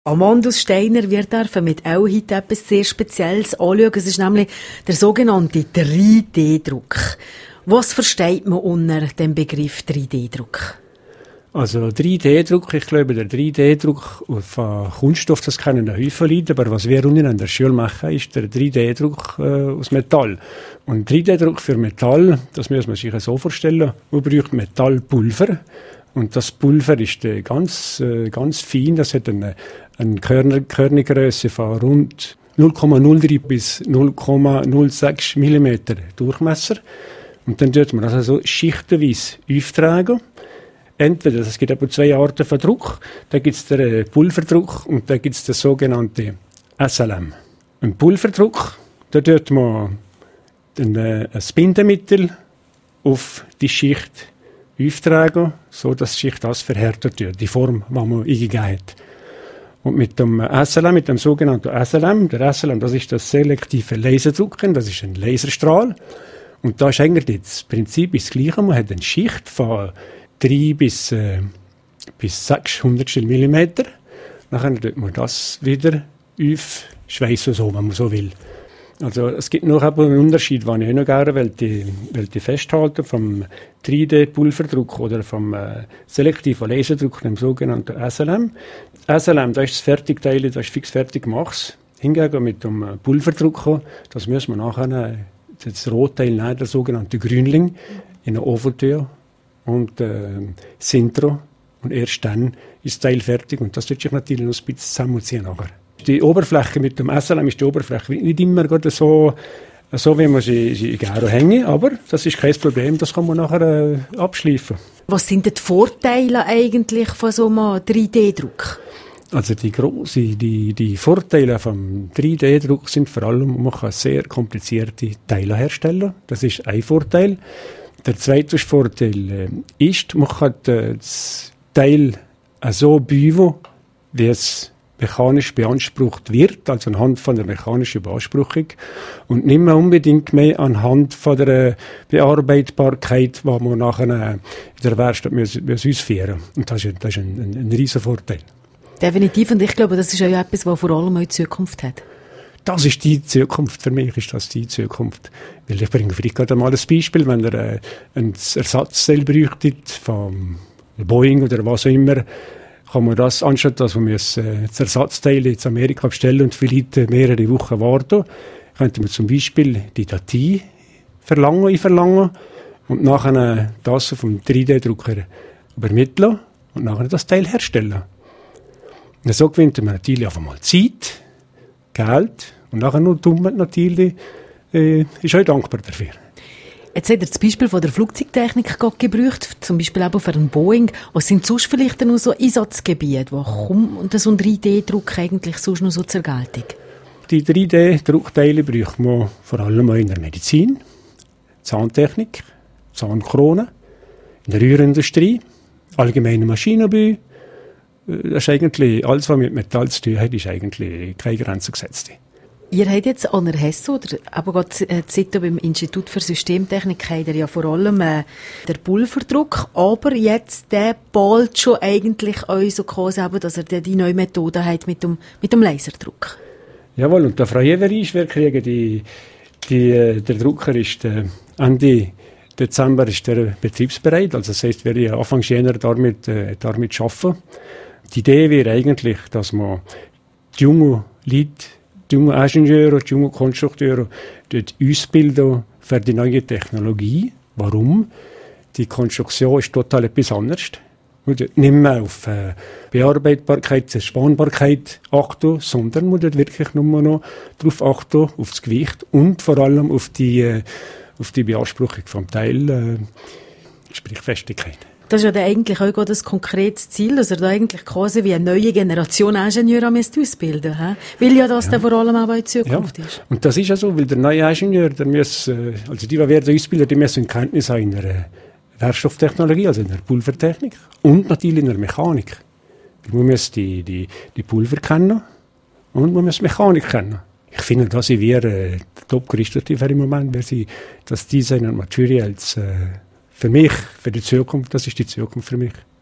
Amandus Steiner, wir dürfen mit auch heute etwas sehr Spezielles anschauen. Es ist nämlich der sogenannte 3D-Druck. Was versteht man unter dem Begriff 3D-Druck? Also 3D-Druck, ich glaube, der 3D-Druck auf Kunststoff, das kennen ja viele Leute, aber was wir unten an der Schule machen, ist der 3D-Druck aus Metall. Und 3D-Druck für Metall, das muss man sich so vorstellen, man braucht Metallpulver. Und das Pulver ist ganz fein, das hat eine Körnergröße von rund 0,03 bis 0,06 mm Durchmesser. Und dann tut man das also schichtenweise auftragen. Entweder, es gibt aber zwei Arten von Druck, da gibt es den Pulverdruck und da gibt es den sogenannten SLM. Ein Pulverdruck, da tut man ein Bindemittel auf die Schicht auftragen, so dass die Schicht das verhärtet wird, die Form, die man eingegeben hat. Und mit dem SLM, mit dem sogenannten SLM, der SLM, das ist das selektive Laserdrucken, das ist ein Laserstrahl. Und da ist eigentlich das Prinzip das Gleiche. Man hat eine Schicht von 3 bis 600 mm. Dann tut man das wieder aufschweissen, so, wenn man so will. Also es gibt noch einen Unterschied, den ich auch noch gerne will festhalten, vom 3D-Pulverdruck oder vom selektiven Laserdruck, dem sogenannten SLM. SLM, das ist das Fertigteil, das ist fix fertig gemacht. Hingegen mit dem Pulverdruck, das müssen wir nachher das Rotteil nehmen, der sogenannte Grünling, in eine Ofentür und Sintro. Und erst dann ist das Teil fertig und das wird sich natürlich noch ein bisschen zusammenziehen nachher. Die Oberfläche mit dem SLM ist die Oberfläche nicht immer so wie man sie gerne hängen, aber das ist kein Problem, das kann man nachher abschleifen. Was sind denn die Vorteile eigentlich von so einem 3D-Druck? Also die Vorteile vom 3D-Druck sind vor allem, man kann sehr komplizierte Teile herstellen. Das ist ein Vorteil. Der zweite Vorteil ist, man kann das Teil so bauen, wie es mechanisch beansprucht wird, also anhand von der mechanischen Beanspruchung und nicht mehr unbedingt mehr anhand von der Bearbeitbarkeit, die man nachher in der Werkstatt ausführen muss. Und das ist ein riesen Vorteil. Definitiv, und ich glaube, das ist auch etwas, was vor allem auch die Zukunft hat. Das ist die Zukunft, für mich ist das die Zukunft. Weil ich bringe vielleicht gerade mal ein Beispiel, wenn ihr ein Ersatzteil bräuchtet, von Boeing oder was auch immer, kann man das, anstatt dass man das Ersatzteil in Amerika bestellen und vielleicht mehrere Wochen warten, könnte man zum Beispiel die Datei einverlangen und nachher das vom 3D-Drucker übermitteln und nachher das Teil herstellen. Und so gewinnt man natürlich auf einmal Zeit, Geld und nachher noch tut man natürlich, ist auch dankbar dafür. Jetzt hat er das Beispiel von der Flugzeugtechnik gebraucht, zum Beispiel auch für einen Boeing. Was sind sonst vielleicht noch so Einsatzgebiete, wo kommt so ein 3D-Druck eigentlich sonst noch so zur Geltung? Die 3D-Druckteile braucht man vor allem auch in der Medizin, Zahntechnik, Zahnkrone, in der Rührindustrie, allgemeine Maschinenbau. Das ist eigentlich, alles, was mit Metall zu tun hat, ist eigentlich keine Grenze gesetzt. Ihr habt jetzt an der HESO, oder aber gerade Zito beim Institut für Systemtechnik, habt ihr ja vor allem den Pulverdruck, aber jetzt der bald schon eigentlich euch so quasi, dass ihr die neue Methode habt mit dem Laserdruck. Jawohl, und der Frage ist, wir kriegen der Drucker ist Ende Dezember ist der betriebsbereit, also das heisst, wir werden Anfang Jänner damit arbeiten. Die Idee wäre eigentlich, dass man die jungen Leute, die jungen Ingenieure, die jungen Konstrukteure dort ausbilden für die neue Technologie. Warum? Die Konstruktion ist total etwas anderes. Man dort nicht mehr auf Bearbeitbarkeit, Zerspannbarkeit achten, sondern man dort wirklich nur noch darauf achten, auf das Gewicht und vor allem auf die Beanspruchung vom Teil, sprich Festigkeit. Das ist ja eigentlich auch das konkretes Ziel, dass er da eigentlich quasi wie eine neue Generation Ingenieure ausbilden müsst. Weil ja das dann vor allem auch in Zukunft ist. Und das ist ja so, weil der neue Ingenieur, also die werden ausbilden, die müssen Kenntnis haben in der Werkstofftechnologie, also in der Pulvertechnik und natürlich in der Mechanik. Man muss die Pulver kennen und man muss Mechanik kennen. Ich finde, da sind wir top gerüstet im Moment, weil sie das Design und Materials für mich, für die Zukunft, das ist die Zukunft für mich.